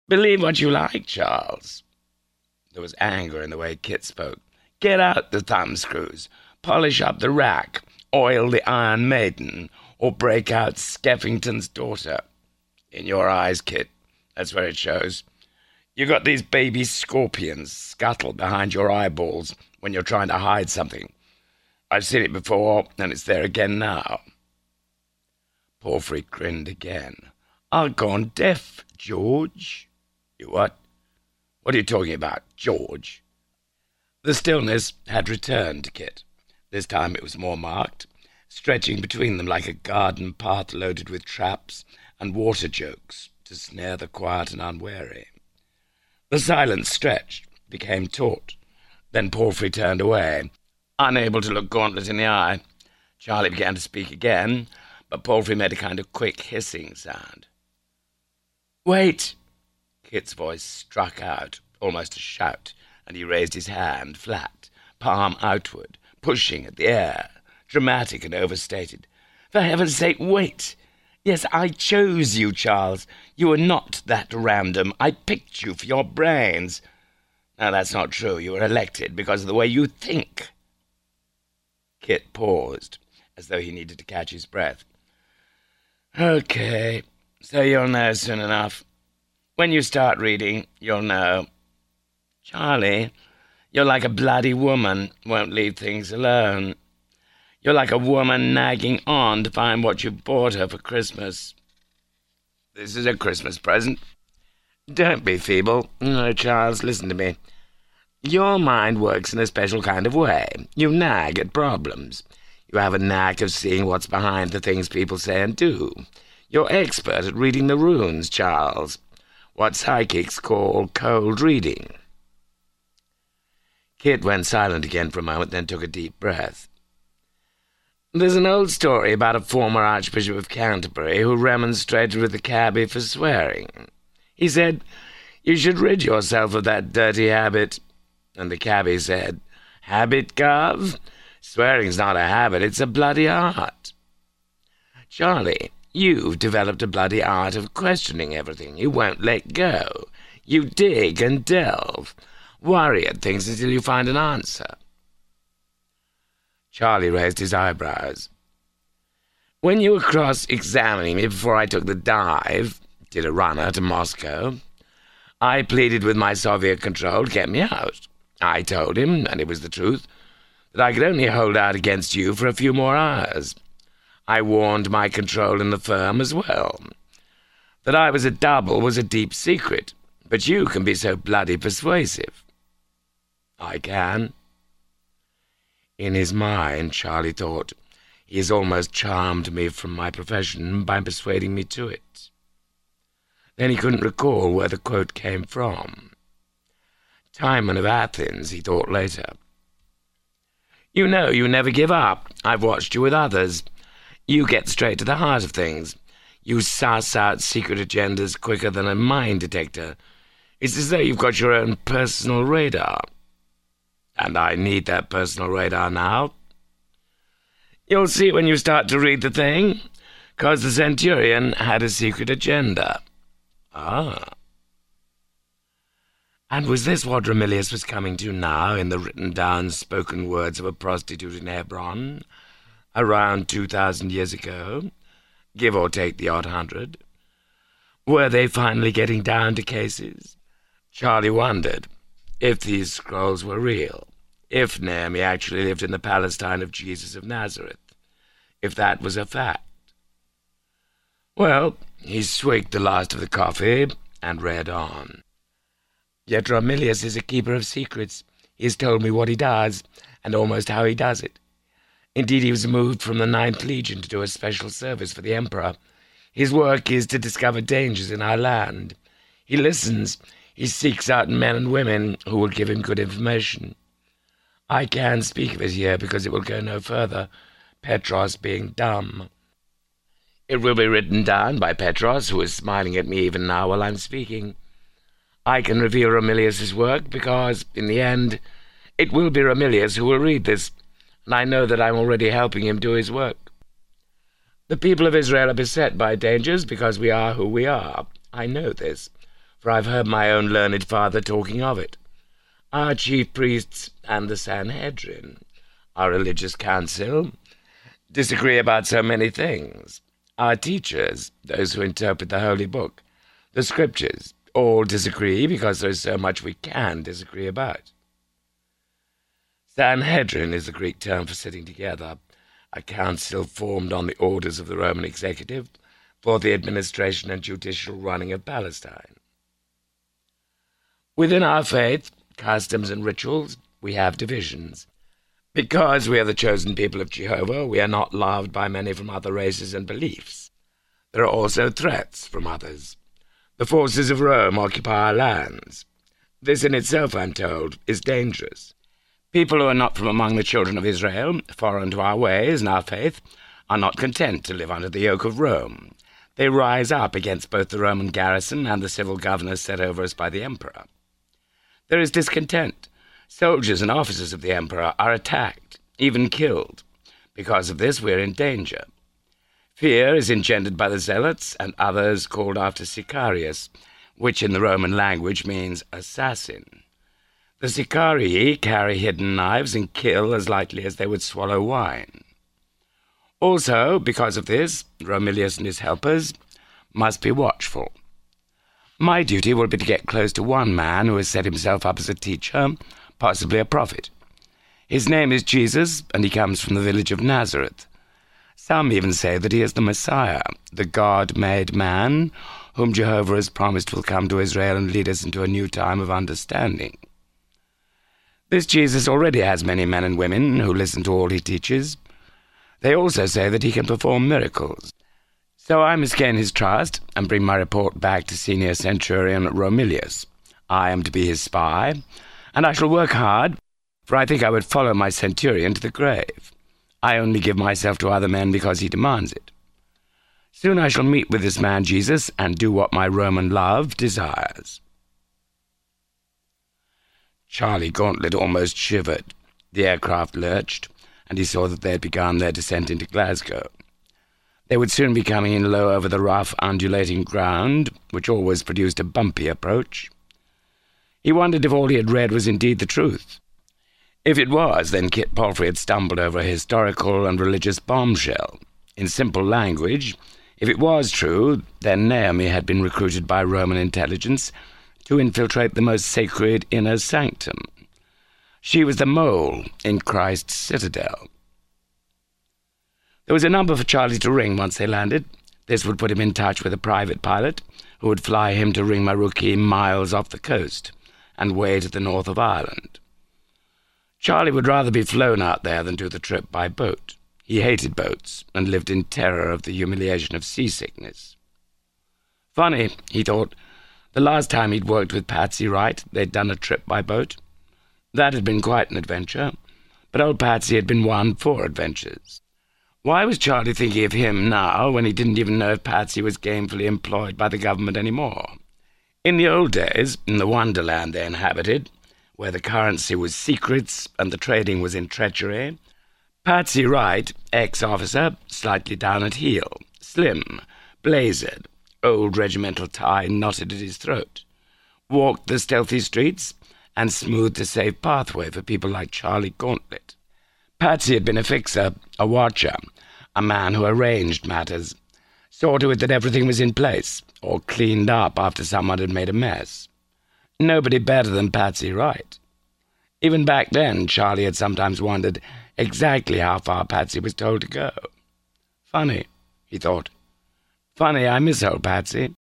Believe what you like, Charles. There was anger in the way Kit spoke. Get out the thumbscrews, polish up the rack, oil the Iron Maiden, or break out Skeffington's Daughter. In your eyes, Kit, that's where it shows. You got these baby scorpions scuttled behind your eyeballs when you're trying to hide something. I've seen it before, and it's there again now. Porphyry grinned again. I've gone deaf, George. You what? What are you talking about, George? The stillness had returned to Kit. This time it was more marked, stretching between them like a garden path loaded with traps and water jokes to snare the quiet and unwary. The silence stretched, became taut. Then Porphyry turned away, unable to look Gauntlet in the eye. Charlie began to speak again, but Porphyry made a kind of quick hissing sound. "Wait!" Kit's voice struck out, almost a shout, and he raised his hand flat, palm outward, pushing at the air, dramatic and overstated. "For heaven's sake, wait! Yes, I chose you, Charles. You were not that random. I picked you for your brains. Now, that's not true. You were elected because of the way you think." Kit paused, as though he needed to catch his breath. "Okay, so you'll know soon enough. When you start reading, you'll know. Charlie, you're like a bloody woman, won't leave things alone. You're like a woman nagging on to find what you bought her for Christmas. This is a Christmas present. Don't be feeble. No, Charles, listen to me. Your mind works in a special kind of way. You nag at problems. You have a knack of seeing what's behind the things people say and do. You're expert at reading the runes, Charles. What psychics call cold reading." Kit went silent again for a moment, then took a deep breath. "There's an old story about a former Archbishop of Canterbury who remonstrated with the cabby for swearing. He said, 'You should rid yourself of that dirty habit.' And the cabby said, 'Habit, Gov? Swearing's not a habit, it's a bloody art.' Charlie, you've developed a bloody art of questioning everything. You won't let go. You dig and delve, worry at things until you find an answer." Charlie raised his eyebrows. "When you were cross-examining me before I took the dive, did a runner to Moscow, I pleaded with my Soviet control to get me out. I told him, and it was the truth, that I could only hold out against you for a few more hours. I warned my control in the firm as well. That I was a double was a deep secret, but you can be so bloody persuasive." "I can." In his mind, Charlie thought, he has almost charmed me from my profession by persuading me to it. Then he couldn't recall where the quote came from. Timon of Athens, he thought later. "You know you never give up. I've watched you with others. You get straight to the heart of things. You suss out secret agendas quicker than a mine detector. It's as though you've got your own personal radar. And I need that personal radar now. You'll see when you start to read the thing, 'cause the Centurion had a secret agenda." "Ah." And was this what Romilius was coming to now in the written-down spoken words of a prostitute in Hebron, around 2,000 years ago, give or take the odd 100? Were they finally getting down to cases? Charlie wondered if these scrolls were real, if Naomi actually lived in the Palestine of Jesus of Nazareth, if that was a fact. Well, he swigged the last of the coffee and read on. "Yet Romilius is a keeper of secrets. He has told me what he does, and almost how he does it. Indeed, he was moved from the 9th Legion to do a special service for the Emperor. His work is to discover dangers in our land. He listens. He seeks out men and women who will give him good information. I can't speak of it here because it will go no further, Petros being dumb. It will be written down by Petros, who is smiling at me even now while I'm speaking. I can reveal Romilius's work because, in the end, it will be Romilius who will read this, and I know that I'm already helping him do his work. The people of Israel are beset by dangers because we are who we are. I know this. for I've heard my own learned father talking of it. Our chief priests and the Sanhedrin, our religious council, disagree about so many things. Our teachers, those who interpret the Holy Book, the Scriptures, all disagree because there is so much we can disagree about. Sanhedrin is the Greek term for sitting together, a council formed on the orders of the Roman executive for the administration and judicial running of Palestine. Within our faith, customs and rituals, we have divisions. Because we are the chosen people of Jehovah, we are not loved by many from other races and beliefs. There are also threats from others. The forces of Rome occupy our lands. This in itself, I'm told, is dangerous. People who are not from among the children of Israel, foreign to our ways and our faith, are not content to live under the yoke of Rome. They rise up against both the Roman garrison and the civil governors set over us by the emperor. There is discontent. Soldiers and officers of the emperor are attacked, even killed. Because of this, we are in danger. Fear is engendered by the zealots and others called after Sicarius, which in the Roman language means assassin. The Sicarii carry hidden knives and kill as lightly as they would swallow wine. Also, because of this, Romilius and his helpers must be watchful. My duty will be to get close to one man who has set himself up as a teacher, possibly a prophet. His name is Jesus, and he comes from the village of Nazareth. Some even say that he is the Messiah, the God-made man, whom Jehovah has promised will come to Israel and lead us into a new time of understanding. This Jesus already has many men and women who listen to all he teaches. They also say that he can perform miracles. So I must gain his trust and bring my report back to Senior Centurion Romilius. I am to be his spy, and I shall work hard, for I think I would follow my centurion to the grave. I only give myself to other men because he demands it. Soon I shall meet with this man Jesus and do what my Roman love desires." Charlie Gauntlet almost shivered. The aircraft lurched, and he saw that they had begun their descent into Glasgow. They would soon be coming in low over the rough, undulating ground, which always produced a bumpy approach. He wondered if all he had read was indeed the truth. If it was, then Kit Palfrey had stumbled over a historical and religious bombshell. In simple language, if it was true, then Naomi had been recruited by Roman intelligence to infiltrate the most sacred inner sanctum. She was the mole in Christ's citadel. There was a number for Charlie to ring once they landed. This would put him in touch with a private pilot who would fly him to Ringmaruki miles off the coast and way to the north of Ireland. Charlie would rather be flown out there than do the trip by boat. He hated boats and lived in terror of the humiliation of seasickness. Funny, he thought, the last time he'd worked with Patsy Wright, they'd done a trip by boat. That had been quite an adventure, but old Patsy had been one for adventures. Why was Charlie thinking of him now when he didn't even know if Patsy was gainfully employed by the government anymore? In the old days, in the wonderland they inhabited, where the currency was secrets and the trading was in treachery, Patsy Wright, ex-officer, slightly down at heel, slim, blazered, old regimental tie knotted at his throat, walked the stealthy streets and smoothed a safe pathway for people like Charlie Gauntlet. Patsy had been a fixer, a watcher, a man who arranged matters, saw to it that everything was in place, or cleaned up after someone had made a mess. Nobody better than Patsy Wright. Even back then, Charlie had sometimes wondered exactly how far Patsy was told to go. Funny, he thought. Funny, I miss old Patsy.